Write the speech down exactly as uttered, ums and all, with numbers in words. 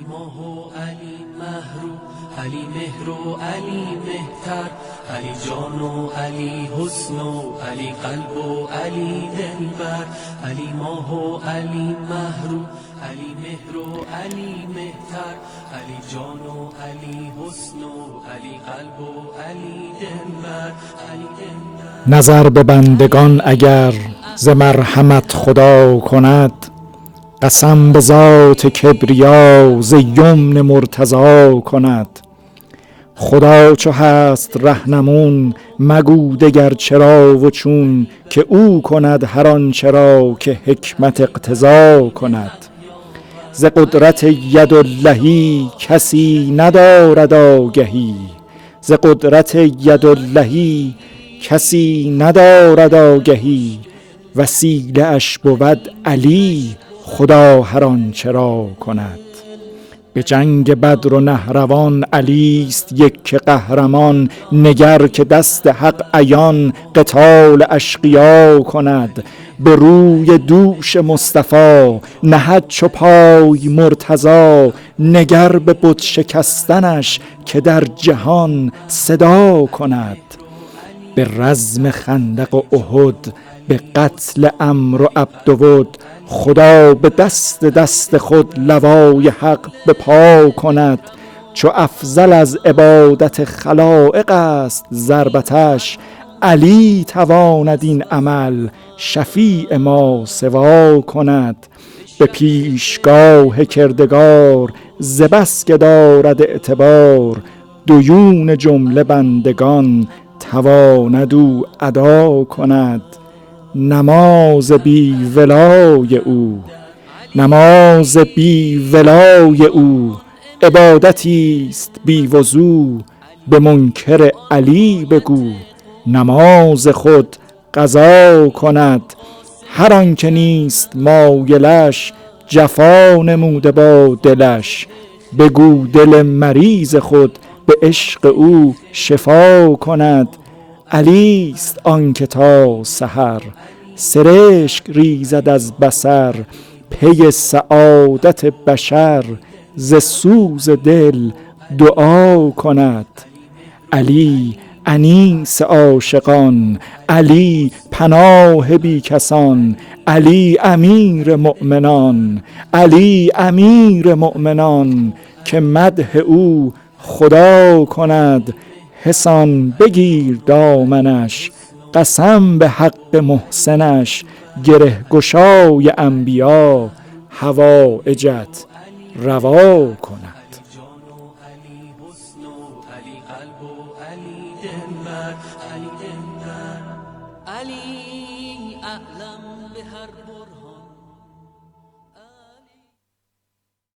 ماه و علی مهرو، علی مهر و علی مهتر، علی جان و علی حسن و علی قلب و علی دلبر، علی ماه و علی مهرو، علی مهر و علی مهتر، علی جان و علی حسن و علی قلب و علی دلبر، علی دلبر. نظر به بندگان اگر ز مرحمت خدا کند، قسم به ذات کبریا ز یمن مرتضی کند. خدا چو هست رهنمون مگو دگر چرا و چون، که او کند هر آنچه را که حکمت اقتضا کند. ز قدرت یداللهی کسی ندارد آگهی، ز قدرت یداللهی کسی ندارد آگهی. وسیله اش بود علی خدا هر آنچه را کند. به جنگ بدر و نهروان علیست یک قهرمان، نگر که دست حق عیان قتال اشقیا کند. به روی دوش مصطفی نهد چو پای مرتضی، نگر به بت شکستنش که در جهان صدا کند. به رزم خندق و احد به قتل عمرو و عبدود، خدا به دست دست خود لوای حق به پا کند. چو افضل از عبادت خلایق است ضربتش، علی تواند این عمل شفیع ما سوا کند. به پیشگاه کردگار ز بس که دارد اعتبار، دیون جمله بندگان تواند او ادا کند. نماز بی ولای او، نماز بی ولای او، عبادتی است بی وضو. به منکر علی بگو نماز خود قضا کند. هر آن که نیست مایلش جفا نموده با دلش، بگو دل مریض خود به عشق او شفا کند. علی است آن که تا سحر سرشک ریزد از بصر، پی سعادت بشر ز سوز دل دعا کند. علی انیس عاشقان، علی پناه بی کسان، علی امیر مؤمنان، علی امیر مؤمنان. که مدح او خدا کند، حسان بگیر دامنش، قسم به حق محسنش. گره گشای انبیا حوایجت روا کند. علی اعلم به هر برهان